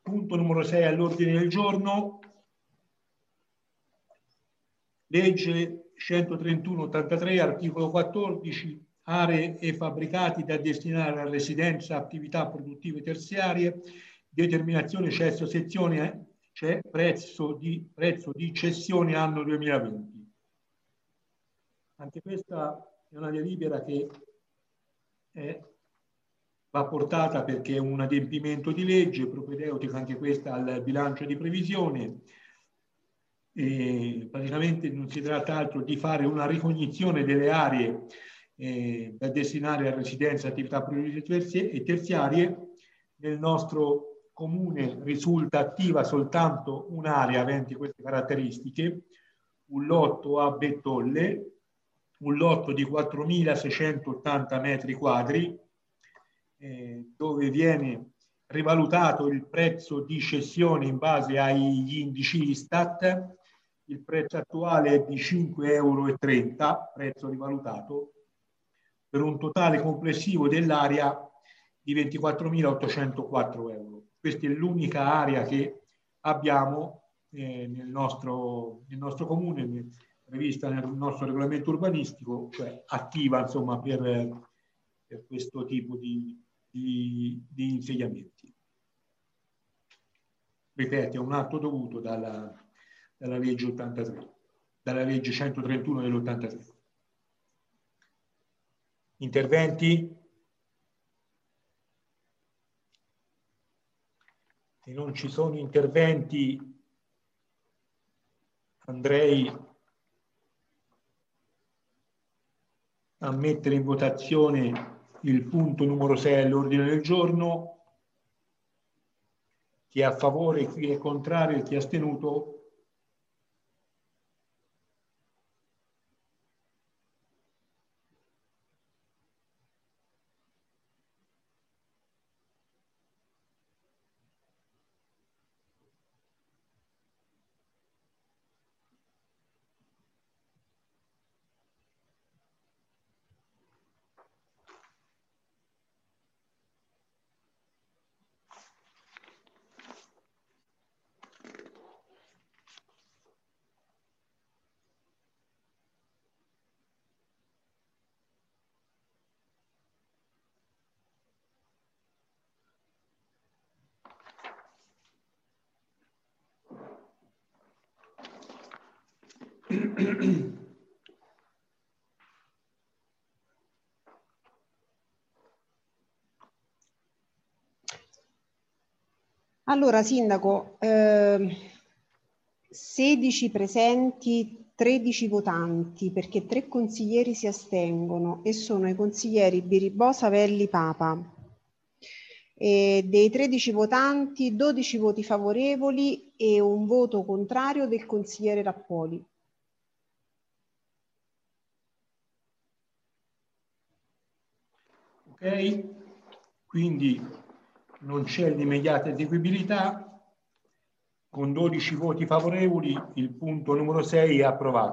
Punto numero 6 all'ordine del giorno. Legge 131/83, articolo 14, aree e fabbricati da destinare a residenza, attività produttive terziarie, determinazione cesso sezione, prezzo di cessione anno 2020. Anche questa è una delibera che va portata perché è un adempimento di legge, propedeutica anche questa al bilancio di previsione. E praticamente non si tratta altro di fare una ricognizione delle aree da destinare a residenza, attività produttive e terziarie. Nel nostro comune risulta attiva soltanto un'area avente queste caratteristiche, un lotto a Bettolle, un lotto di 4.680 metri quadri, dove viene rivalutato il prezzo di cessione in base agli indici Istat. Il prezzo attuale è di 5,30 euro, prezzo rivalutato, per un totale complessivo dell'area di 24.804 euro. Questa è l'unica area che abbiamo nel nostro comune, prevista nel nostro regolamento urbanistico, cioè attiva insomma per questo tipo di insediamenti. Ripeto, è un atto dovuto dalla legge 83, dalla legge 131 dell'83. Interventi? Se non ci sono interventi, andrei a mettere in votazione il punto numero 6 all'ordine del giorno. Chi è a favore, chi è contrario e chi è astenuto. Allora, Sindaco, 16 presenti, 13 votanti, perché 3 consiglieri si astengono e sono i consiglieri Biribò, Savelli, Papa. E dei 13 votanti, 12 voti favorevoli e un voto contrario del consigliere Rappoli. Ok, quindi non c'è l'immediata eseguibilità. Con 12 voti favorevoli il punto numero 6 è approvato.